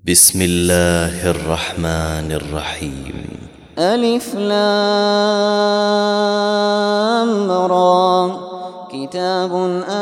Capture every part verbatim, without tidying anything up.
بسم الله الرحمن الرحيم. ألف لام را كتاب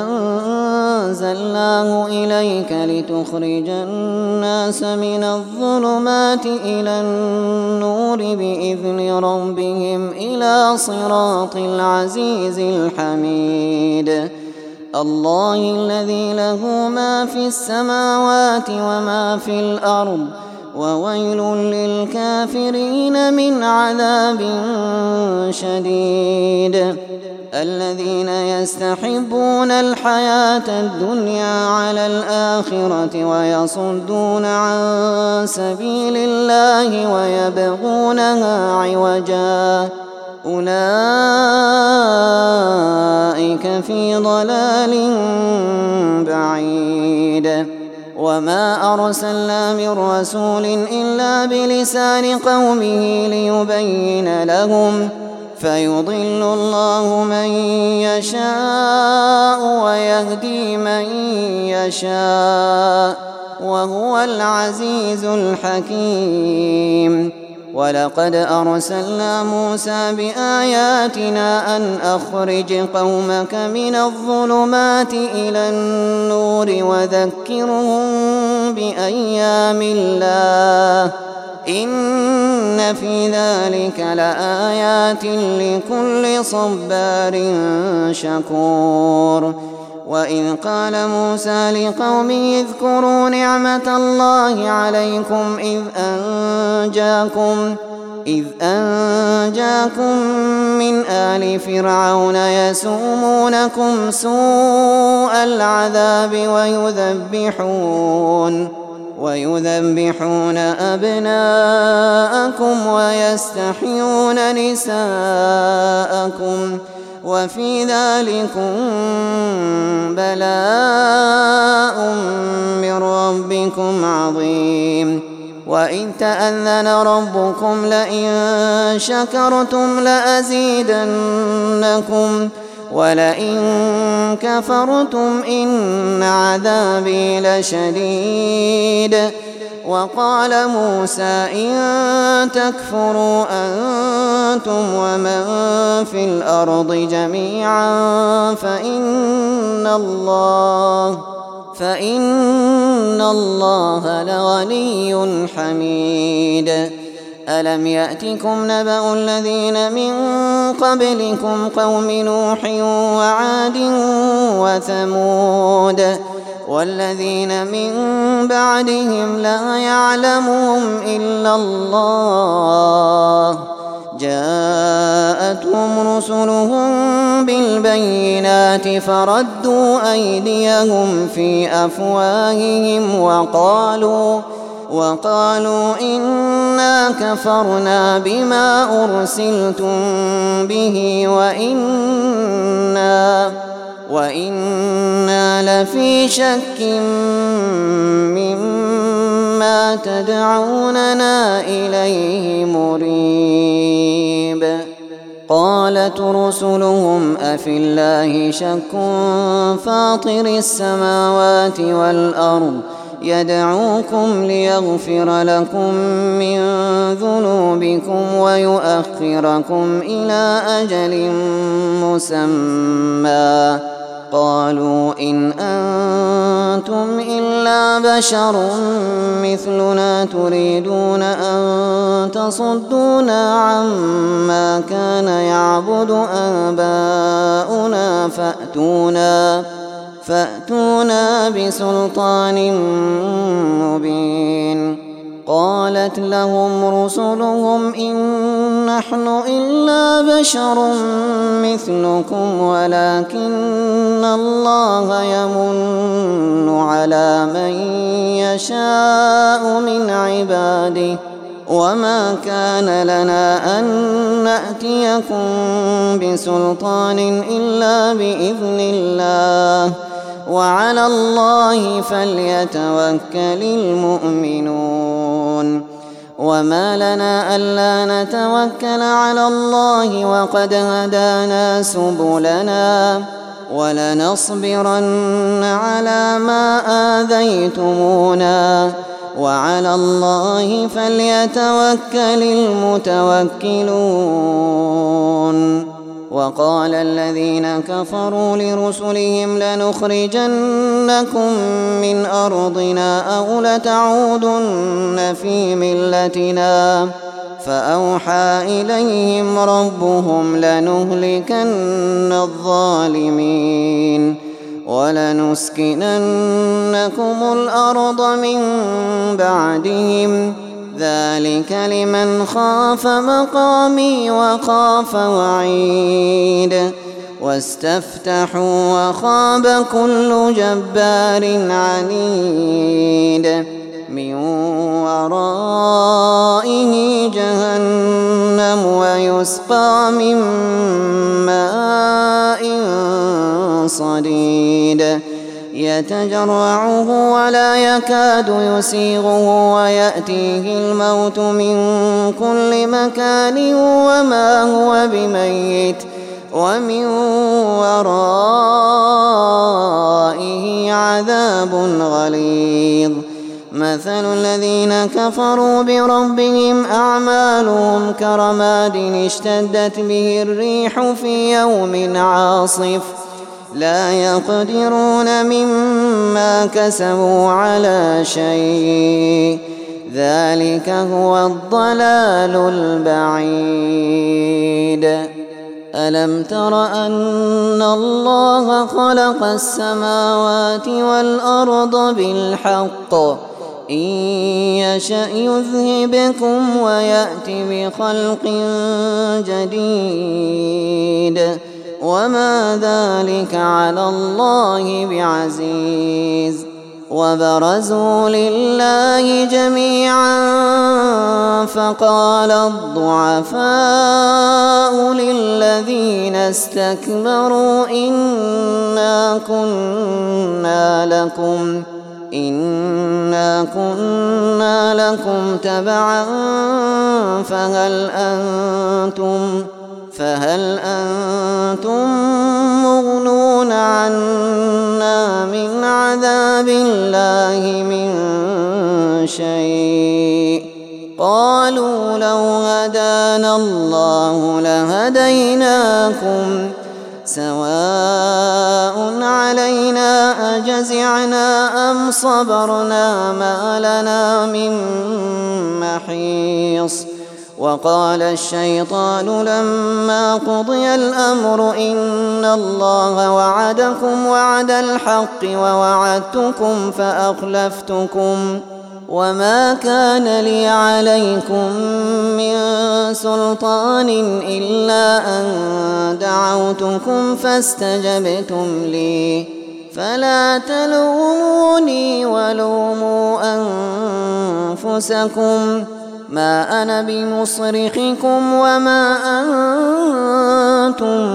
أنزلناه إليك لتخرج الناس من الظلمات إلى النور بإذن ربهم إلى صراط العزيز الحميد. الله الذي له ما في السماوات وما في الأرض وويل للكافرين من عذاب شديد. الذين يستحبون الحياة الدنيا على الآخرة ويصدون عن سبيل الله ويبغونها عوجا أولئك في ضلال بعيد. وما أرسلنا من رسول إلا بلسان قومه ليبين لهم فيضل الله من يشاء ويهدي من يشاء وهو العزيز الحكيم. ولقد أرسلنا موسى بآياتنا أن أخرج قومك من الظلمات إلى النور وذكرهم بأيام الله إن في ذلك لآيات لكل صبار شكور. وإذ قال موسى لقومه اذكروا نعمة الله عليكم إذ أنجاكم إذ أنجاكم من آل فرعون يسومونكم سوء العذاب ويذبحون ويذبحون أبناءكم ويستحيون نساءكم وفي ذلكم بلاء من ربكم عظيم. وإذ تأذن ربكم لئن شكرتم لأزيدنكم ولئن كفرتم إن عذابي لشديد. وقال موسى إن تكفروا أنتم ومن في الأرض جميعا فإن الله فإن الله لغني حميد. ألم يأتكم نبأ الذين من قبلكم قوم نوح وعاد وثمود والذين من بعدهم لا يعلمهم إلا الله جاءتهم رسلهم بالبينات فردوا أيديهم في أفواههم وقالوا وقالوا إنا كفرنا بما أرسلتم به وإنا وإنا لفي شك مما تدعوننا إليه مريب. قالت رسلهم أفي الله شك فاطر السماوات والأرض يدعوكم ليغفر لكم من ذنوبكم ويؤخركم إلى أجل مسمى قالوا إن أنتم إلا بشر مثلنا تريدون أن تصدونا عما كان يعبد آباؤنا فأتونا فأتونا بسلطان مبين. قالت لهم رسلهم إن نحن إلا بشر مثلكم ولكن الله يمن على من يشاء من عباده وما كان لنا أن نأتيكم بسلطان إلا بإذن الله وعلى الله فليتوكل المؤمنون. وما لنا ألا نتوكل على الله وقد هدانا سبلنا ولنصبرن على ما آذيتمونا وعلى الله فليتوكل المتوكلون. وقال الذين كفروا لرسلهم لنخرجنكم من أرضنا أو لتعودن في ملتنا فأوحى إليهم ربهم لنهلكن الظالمين ولنسكننكم الأرض من بعدهم ذلك لمن خاف مقامي وخاف وعيد. واستفتحوا وخاب كل جبار عنيد من ورائه جهنم ويسقى من ماء صديد يتجرعه ولا يكاد يسيغه ويأتيه الموت من كل مكان وما هو بميت ومن ورائه عذاب غليظ. مثل الذين كفروا بربهم أعمالهم كرماد اشتدت به الريح في يوم عاصف لا يقدرون مما كسبوا على شيء ذلك هو الضلال البعيد. ألم تر أن الله خلق السماوات والأرض بالحق إن يشأ يذهبكم ويأت بخلق جديد وما ذلك على الله بعزيز. وبرزوا لله جميعا فقال الضعفاء للذين استكبروا إنا كنا لكم إنا كنا لكم تبعا فهل أنتم فهل أنتم مغنون عنا من عذاب الله من شيء قالوا لو هدانا الله لهديناكم سواء علينا أجزعنا أم صبرنا ما لنا من محيص. وقال الشيطان لما قضي الأمر إن الله وعدكم وعد الحق ووعدتكم فأخلفتكم وما كان لي عليكم من سلطان إلا أن دعوتكم فاستجبتم لي فلا تلوموني ولوموا أنفسكم ما أنا بمصرخكم وما أنتم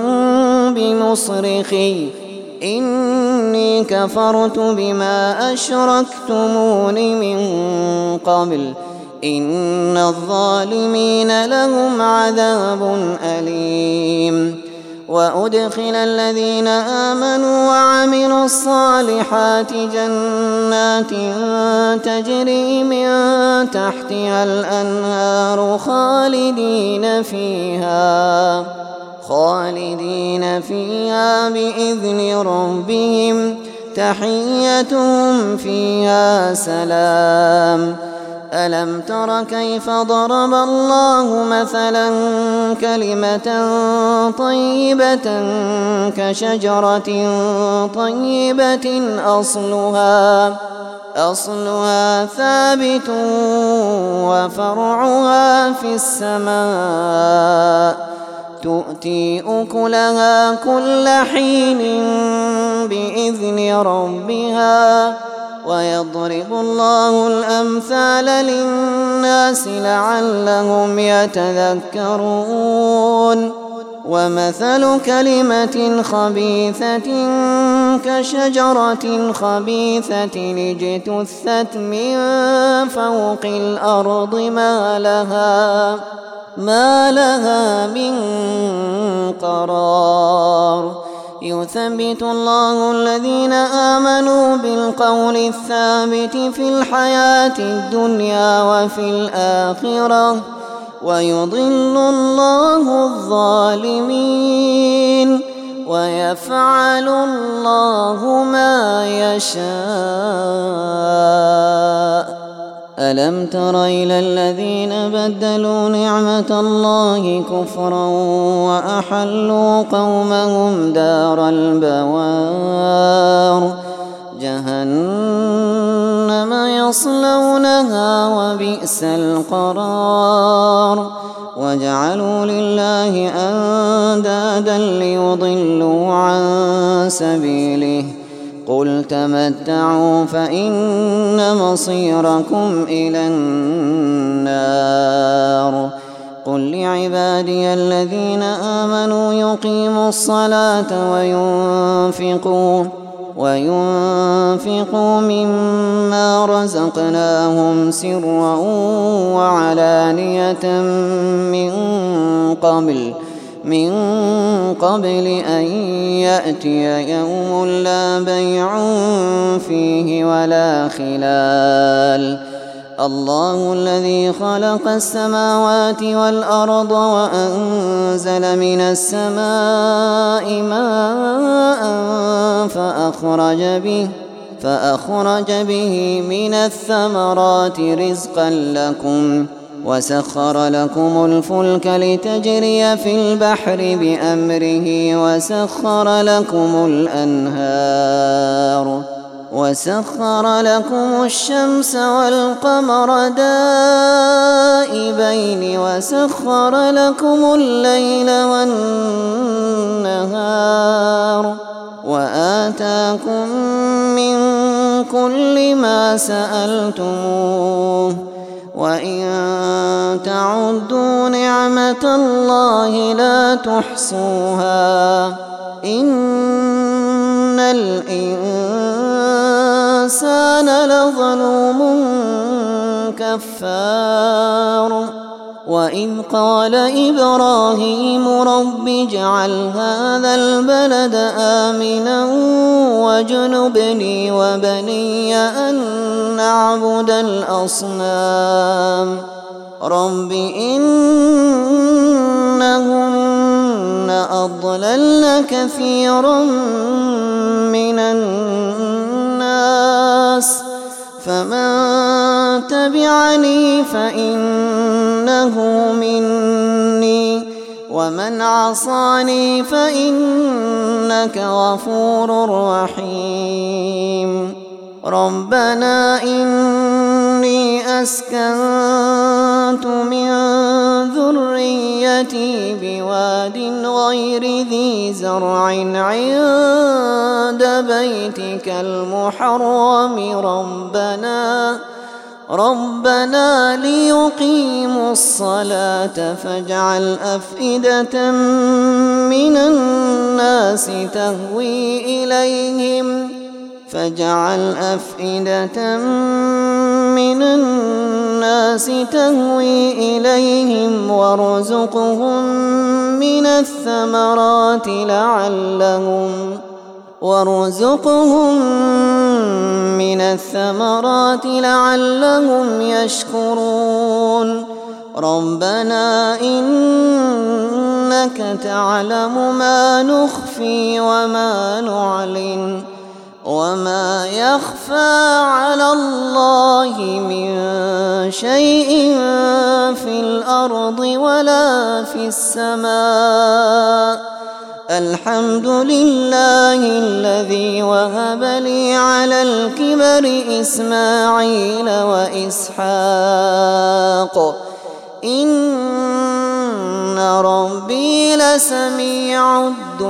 بمصرخي إني كفرت بما أشركتمون من قبل إن الظالمين لهم عذاب أليم. وأدخل الذين آمنوا وعملوا الصالحات جنات تجري من تحتها الأنهار خالدين فيها خالدين فيها بإذن ربهم تحيتهم فيها سلام. ألم تر كيف ضرب الله مثلا كلمة طيبة كشجرة طيبة أصلها أصلها ثابت وفرعها في السماء تؤتي أكلها كل حين بإذن ربها ويضرب الله الأمثال للناس لعلهم يتذكرون. ومثل كلمة خبيثة كشجرة خبيثة اجتثت من فوق الأرض ما لها ما لها من قرار يثبت الله الذين آمنوا بالقول الثابت في الحياة الدنيا وفي الآخرة ويضل الله الظالمين ويفعل الله ما يشاء. ألم تر إلى الذين بدلوا نعمة الله كفرا وأحلوا قومهم دار البوار جهنم يصلونها وبئس القرار وجعلوا لله أندادا ليضلوا عن سبيله قل تمتعوا فإن مصيركم إلى النار. قل لعبادي الذين آمنوا يقيموا الصلاة وينفقوا وينفقوا مما رزقناهم سرا وعلانية من قبل من قبل أن يأتي يوم لا بيع فيه ولا خلال. الله الذي خلق السماوات والأرض وأنزل من السماء ماء فأخرج به فأخرج به من الثمرات رزقا لكم وسخر لكم الفلك لتجري في البحر بأمره وسخر لكم الأنهار وسخر لكم الشمس والقمر دائبين وسخر لكم الليل والنهار وآتاكم من كل ما سألتموه وإن تعدوا نعمة الله لا تحصوها إن الإنسان لظلوم كفار. وإذ قال إبراهيم رب اجعل هذا البلد آمنا واجنبني وبني أن نعبد الأصنام رب إنهن أضللن كثيرا من الناس فمن تبعني فإنه مني ومن عصاني فإنك غفور رحيم. ربنا إني أسكنت من ذريتي بواد غير ذي زرع عند بيتك المحرم ربنا ربنا ليقيموا الصلاة فاجعل أفئدة من الناس تهوي إليهم فاجعل أفئدة من الناس تهوي إليهم وارزقهم من الثمرات لعلهم وارزقهم من الثمرات لعلهم يشكرون. ربنا إنك تعلم ما نخفي وما نعلن وما يخفى على الله من شيء في الأرض ولا في السماء. الحمد لله الذي وهب لي على الكبر إسماعيل وإسحاق إن ربي لسميع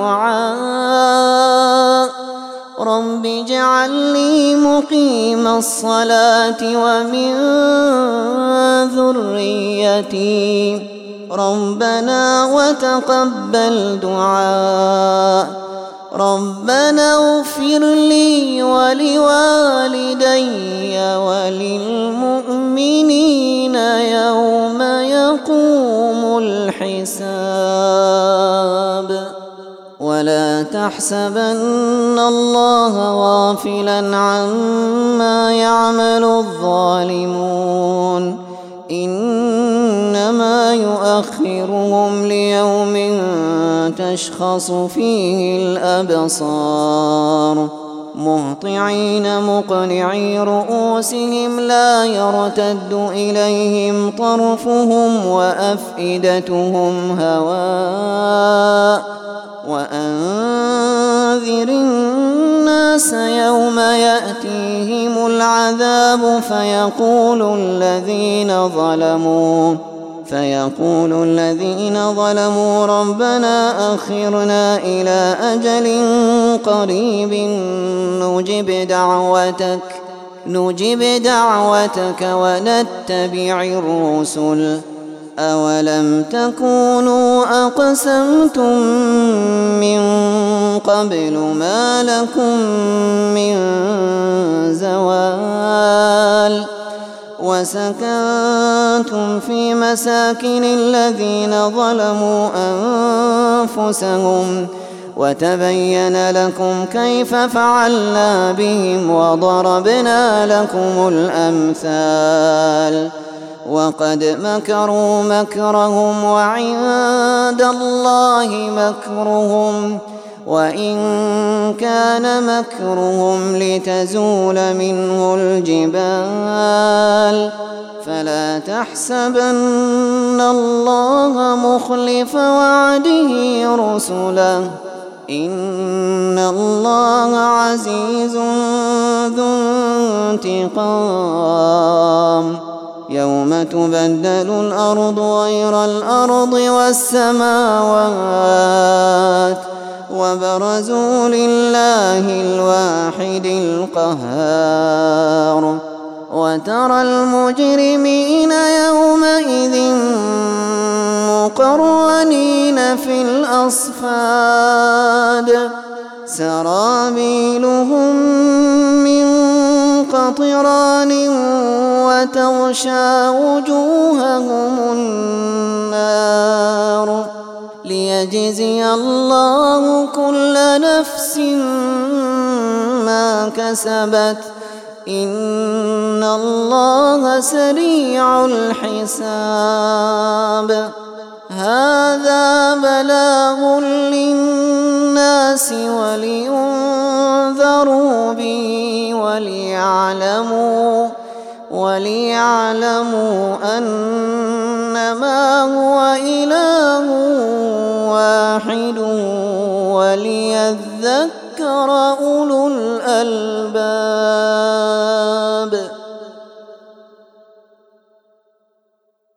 الدعاء. رب اجعل لي مقيم الصلاة ومن ذريتي ربنا وتقبل دعاء. ربنا اغفر لي ولوالدي وللمؤمنين يوم يقوم الحساب. ولا تحسبن الله غافلا عما يعمل الظالمون إنما يؤخرهم ليوم تشخص فيه الأبصار مهطعين مقنعي رؤوسهم لا يرتد إليهم طرفهم وأفئدتهم هواء وأنذر الناس يوم يأتيهم العذاب فيقول الذين ظلموا فيقول الذين ظلموا ربنا أخرنا إلى أجل قريب نجب دعوتك نجب دعوتك ونتبع الرسل أولم تكونوا أقسمتم من قبل ما لكم من زوال وسكنتم في مساكن الذين ظلموا أنفسهم وتبين لكم كيف فعلنا بهم وضربنا لكم الأمثال وقد مكروا مكرهم وعند الله مكرهم وإن كان مكرهم لتزول منه الجبال فلا تحسبن الله مخلف وعده رسله إن الله عزيز ذو انتقام يوم تبدل الأرض غير الأرض والسماوات وبرزوا لله الواحد القهار وترى المجرمين يومئذ مقرنين في الأصفاد سرابيلهم من قطران وتغشى وجوههم النار ليجزي الله كل نفس ما كسبت إن الله سريع الحساب هذا بلاغ للناس ولينذروا به وليعلموا وليعلموا أنما هو إله واحد وليذكر أولو الألباب.